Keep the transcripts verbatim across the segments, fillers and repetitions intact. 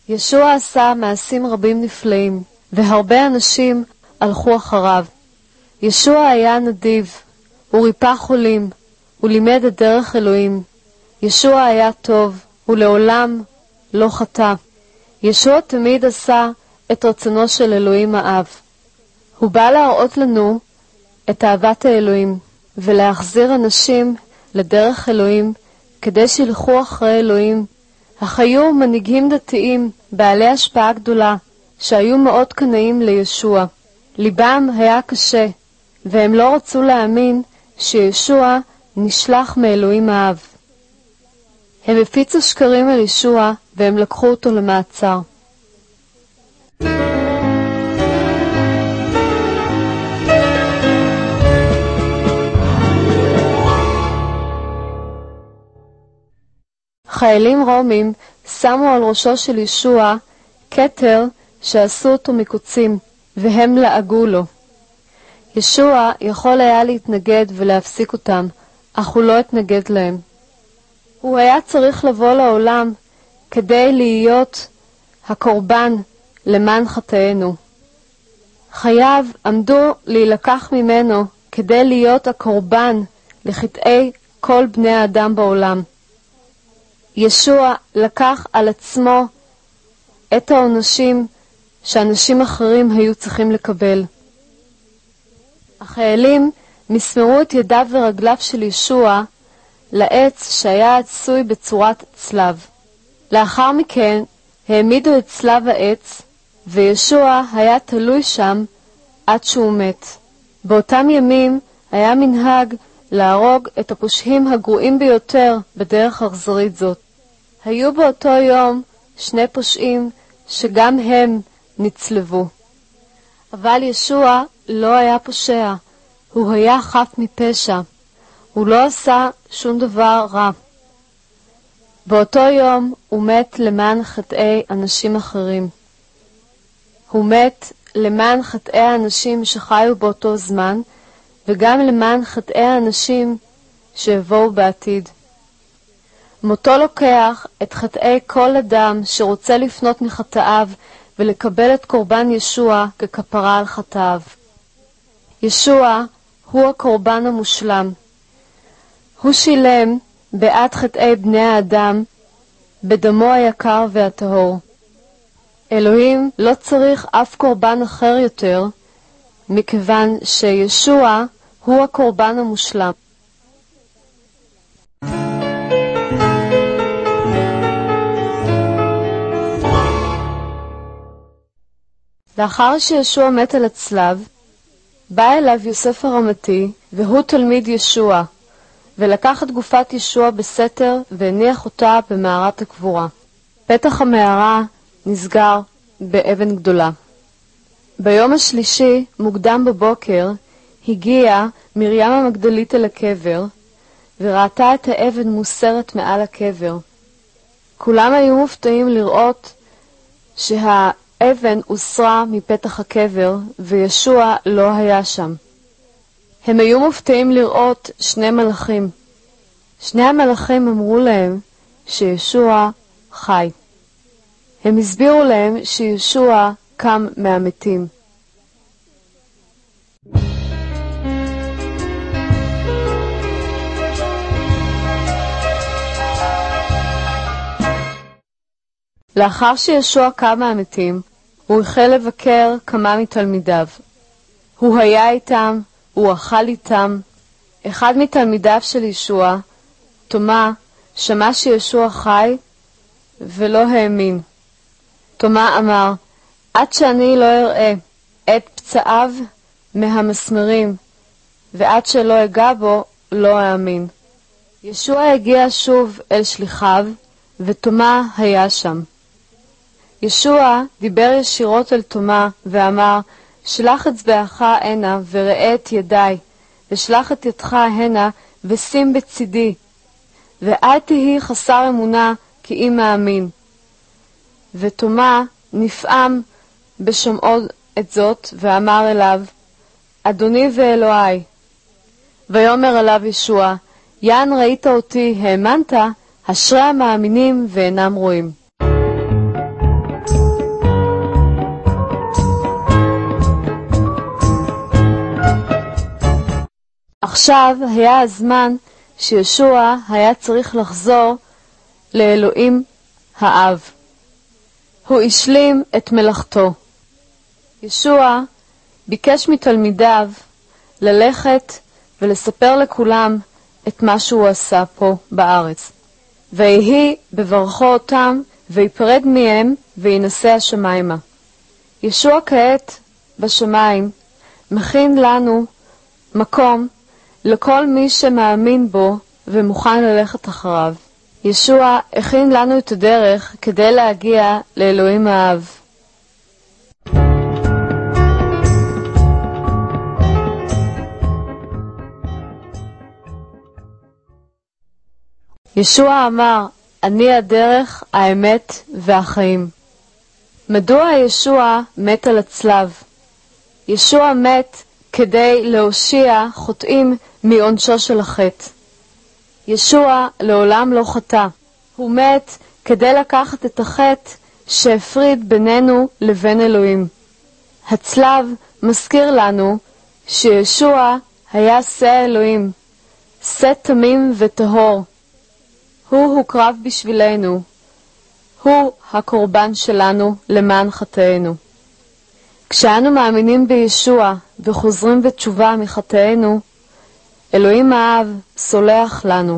ישוע עשה מעשים רבים נפלאים, והרבה אנשים הלכו אחריו. ישוע היה נדיב, הוא ריפא חולים, הוא לימד את דרך אלוהים. ישוע היה טוב, הוא לעולם לא חטא. ישוע תמיד עשה את רצונו של אלוהים האב. הוא בא להראות לנו את אהבת האלוהים, ולהחזיר אנשים לדרך אלוהים, כדי שילכו אחרי אלוהים. אך היו מנהיגים דתיים, בעלי השפעה גדולה, שהיו מאוד קנאים לישוע. ליבם היה קשה, והם לא רצו להאמין שישוע נשלח מאלוהים האב. הם הפיצו שקרים על ישוע, והם לקחו אותו למעצר. חיילים רומים שמו על ראשו של ישוע כתר שעשו אותו מקוצים, והם לעגו לו. ישוע יכול היה להתנגד ולהפסיק אותם, אך הוא לא התנגד להם. הוא היה צריך לבוא לעולם כדי להיות הקורבן למען חטאינו. חייו עמדו להילקח ממנו כדי להיות הקורבן לחטאי כל בני האדם בעולם. ישוע לקח על עצמו את העונשים שאנשים אחרים היו צריכים לקבל. החיילים מסמרו את ידיו ורגליו של ישוע לעץ שהיה עשוי בצורת צלב. לאחר מכן העמידו את צלב העץ, וישוע היה תלוי שם עד שהוא מת. באותם ימים היה מנהג להרוג את הפושעים הגרועים ביותר בדרך אכזרית זאת. היו באותו יום שני פושעים שגם הם נצלבו. אבל ישוע לא היה פושע, הוא היה חף מפשע. הוא לא עשה שום דבר רע. באותו יום הוא מת למען חטאי אנשים אחרים. הוא מת למען חטאי האנשים שחיו באותו זמן, וגם למען חטאי האנשים שיבואו בעתיד. מותו לוקח את חטאי כל אדם שרוצה לפנות מחטאיו ולקבל את קורבן ישוע ככפרה על חטאיו. ישוע הוא הקורבן המושלם. הוא שילם בעד חטאי בני האדם בדמו היקר והטהור. אלוהים לא צריך אף קורבן אחר יותר, מכיוון שישוע הוא הקורבן המושלם. לאחר שישוע מת על הצלב, בא אליו יוסף הרמתי, והוא תלמיד ישוע, ולקח את גופת ישוע בסתר והניח אותה במערת הקבורה. פתח המערה נסגר באבן גדולה. ביום השלישי, מוקדם בבוקר, הגיעה מרים המגדלית אל הקבר, וראתה את האבן מוסרת מעל הקבר. כולם היו מופתעים לראות שהאבן הוסרה מפתח הקבר, וישוע לא היה שם. הם היו מופתעים לראות שני מלאכים. שני המלאכים אמרו להם שישוע חי. הם הסבירו להם שישוע קם מהמתים. לאחר שישוע קם מהמתים, הוא החל לבקר כמה מתלמידיו. הוא היה איתם, הוא אכל איתם. אחד מתלמידיו של ישוע, תומא, שמע שישוע חי ולא האמין. תומא אמר, עד שאני לא אראה את פצעיו מהמסמרים, ועד שלא אגע בו, לא האמין. ישוע הגיע שוב אל שליחיו, ותומא היה שם. ישוע דיבר ישירות אל תומא ואמר, שלח אצבעך הנה וראה את ידיי, ושלח את ידך הנה ושים בצידי, ואל תהי חסר אמונה כי אם מאמין. ותומא נפעם בשומעו את זאת ואמר אליו, אדוני ואלוהי. ויאמר אליו ישוע, יען ראית אותי, האמנת, אשרי המאמינים ואינם רואים. עכשיו היה הזמן שישוע היה צריך לחזור לאלוהים האב. הוא השלים את מלאכתו. ישוע ביקש מתלמידיו ללכת ולספר לכולם את מה שהוא עשה פה בארץ. ויהי בברכו אותם ויפרד מהם וינשא השמיימה. ישוע כעת בשמיים מכין לנו מקום לכל מי שמאמין בו ומוכן ללכת אחריו. ישוע הכין לנו את הדרך כדי להגיע לאלוהים האב. ישוע אמר, אני הדרך, האמת והחיים. מדוע ישוע מת על הצלב? ישוע מת כדי להושיע חוטאים מעונשו של החטא. ישוע לעולם לא חטא. הוא מת כדי לקחת את החטא שהפריד בינינו לבין אלוהים. הצלב מזכיר לנו שישוע היה שא האלוהים, שא תמים וטהור. הוא הוקרב בשבילנו. הוא הקורבן שלנו למען חטאינו. כשאנו מאמינים בישוע וחוזרים בתשובה מחטאינו, אלוהים האב סולח לנו.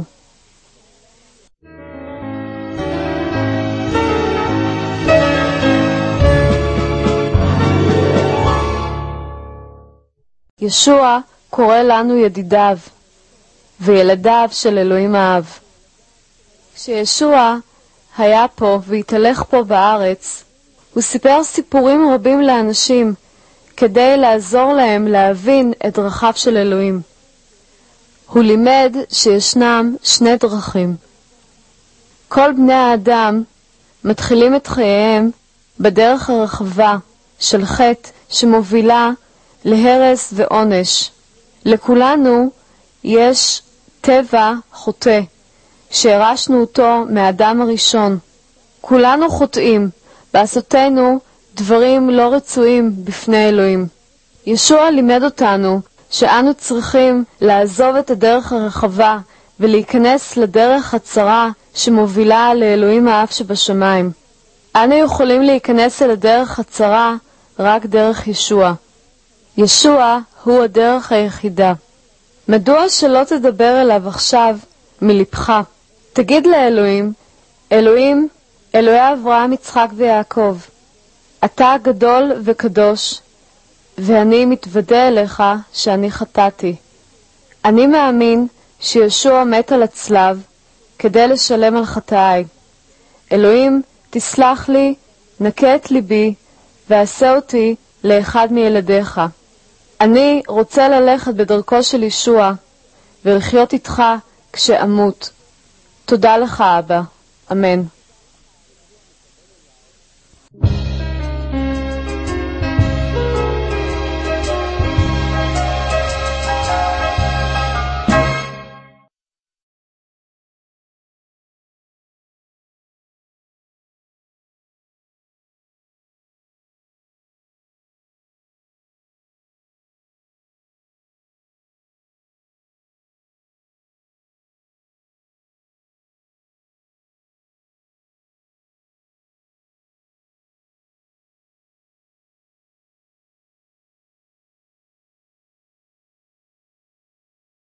ישוע קורא לנו ידידיו וילדיו של אלוהים האב. כשישוע היה פה והתהלך פה בארץ, הוא סיפר סיפורים רבים לאנשים כדי לעזור להם להבין את דרכיו של אלוהים. הוא לימד שישנם שני דרכים. כל בני האדם מתחילים את חייהם בדרך הרחבה של חטא שמובילה להרס ועונש. לכולנו יש טבע חוטא שהרשנו אותו מהאדם הראשון. כולנו חוטאים, בעשותנו דברים לא רצויים בפני אלוהים. ישוע לימד אותנו שאנו צריכים לעזוב את הדרך הרחבה ולהיכנס לדרך הצרה שמובילה לאלוהים האב שבשמיים. אנו יכולים להיכנס אל הדרך הצרה רק דרך ישוע. ישוע הוא הדרך היחידה. מדוע שלא תדבר אליו עכשיו מלבך? תגיד לאלוהים, אלוהים, אלוהי אברהם, יצחק ויעקב, אתה גדול וקדוש, ואני מתוודה אליך שאני חטאתי. אני מאמין שישוע מת על הצלב כדי לשלם על חטאי. אלוהים, תסלח לי, נקה את ליבי, ועשה אותי לאחד מילדיך. אני רוצה ללכת בדרכו של ישוע ולחיות איתך כשאמות. תודה לך, אבא. אמן.